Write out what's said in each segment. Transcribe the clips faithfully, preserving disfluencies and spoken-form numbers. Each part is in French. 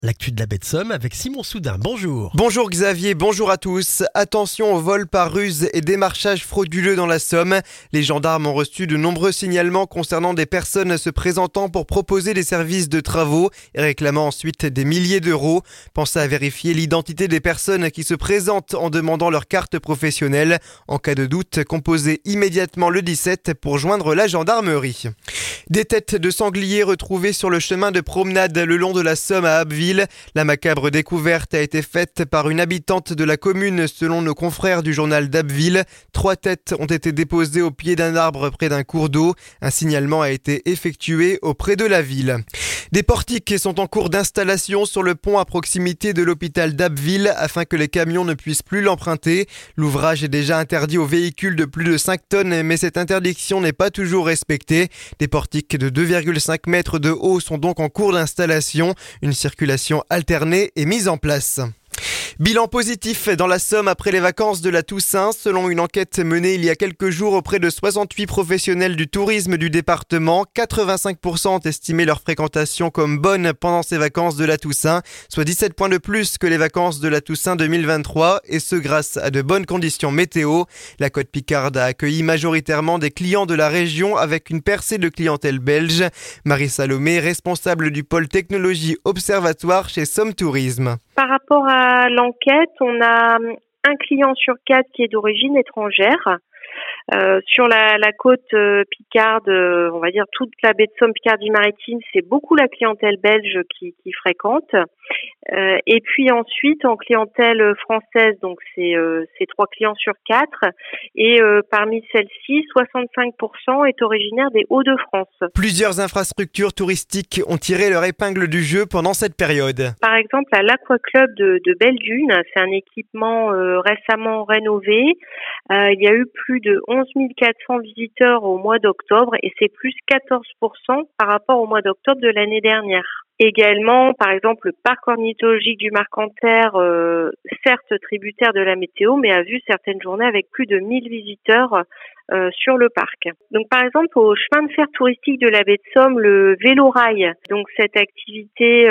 L'actu de la baie de Somme avec Simon Soudin. Bonjour. Bonjour Xavier, bonjour à tous. Attention au vol par ruse et démarchage frauduleux dans la Somme. Les gendarmes ont reçu de nombreux signalements concernant des personnes se présentant pour proposer des services de travaux et réclamant ensuite des milliers d'euros. Pensez à vérifier l'identité des personnes qui se présentent en demandant leur carte professionnelle. En cas de doute, composez immédiatement le dix-sept pour joindre la gendarmerie. Des têtes de sangliers retrouvées sur le chemin de promenade le long de la Somme à Abbeville. La macabre découverte a été faite par une habitante de la commune selon nos confrères du journal d'Abbeville. Trois têtes ont été déposées au pied d'un arbre près d'un cours d'eau. Un signalement a été effectué auprès de la ville. Des portiques sont en cours d'installation sur le pont à proximité de l'hôpital d'Abbeville afin que les camions ne puissent plus l'emprunter. L'ouvrage est déjà interdit aux véhicules de plus de cinq tonnes, mais cette interdiction n'est pas toujours respectée. Des portiques de deux virgule cinq mètres de haut sont donc en cours d'installation. Une circulation alternée est mise en place. Bilan positif dans la Somme après les vacances de la Toussaint. Selon une enquête menée il y a quelques jours auprès de soixante-huit professionnels du tourisme du département, quatre-vingt-cinq pour cent ont estimé leur fréquentation comme bonne pendant ces vacances de la Toussaint, soit dix-sept points de plus que les vacances de la Toussaint deux mille vingt-trois, et ce grâce à de bonnes conditions météo. La Côte Picarde a accueilli majoritairement des clients de la région avec une percée de clientèle belge. Marie Salomé, responsable du pôle technologie observatoire chez Somme Tourisme. Par rapport à l'enquête, on a un client sur quatre qui est d'origine étrangère. Euh, sur la, la côte euh, Picarde, euh, on va dire toute la baie de Somme, Picardie-Maritime, c'est beaucoup la clientèle belge qui, qui fréquente. Euh, et puis ensuite, en clientèle française, donc c'est, euh, c'est trois clients sur quatre. Et euh, parmi celles-ci, soixante-cinq pour cent est originaire des Hauts-de-France. Plusieurs infrastructures touristiques ont tiré leur épingle du jeu pendant cette période. Par exemple, à l'Aquaclub de, de Belle-Dune, c'est un équipement euh, récemment rénové. Euh, il y a eu plus de onze mille quatre cents visiteurs au mois d'octobre et c'est plus quatorze pour cent par rapport au mois d'octobre de l'année dernière. Également, par exemple, le parc ornithologique du Marcanterre, euh, certes tributaire de la météo, mais a vu certaines journées avec plus de mille visiteurs euh, sur le parc. Donc, par exemple, au chemin de fer touristique de la baie de Somme, le vélo-rail, donc cette activité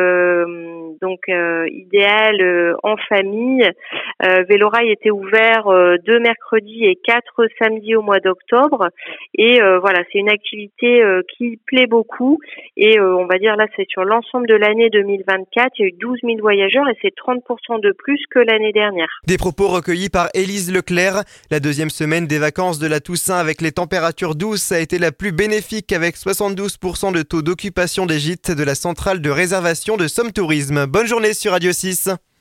euh, donc euh, idéale euh, en famille. Euh, vélo-rail était ouvert euh, deux mercredis et quatre samedis au mois d'octobre. Et euh, voilà, c'est une activité euh, qui plaît beaucoup. Et euh, on va dire là, c'est sur l'ensemble de l'année deux mille vingt-quatre, il y a eu douze mille voyageurs et c'est trente pour cent de plus que l'année dernière. Des propos recueillis par Élise Leclerc. La deuxième semaine des vacances de la Toussaint avec les températures douces a été la plus bénéfique avec soixante-douze pour cent de taux d'occupation des gîtes de la centrale de réservation de Somme Tourisme. Bonne journée sur Radio six.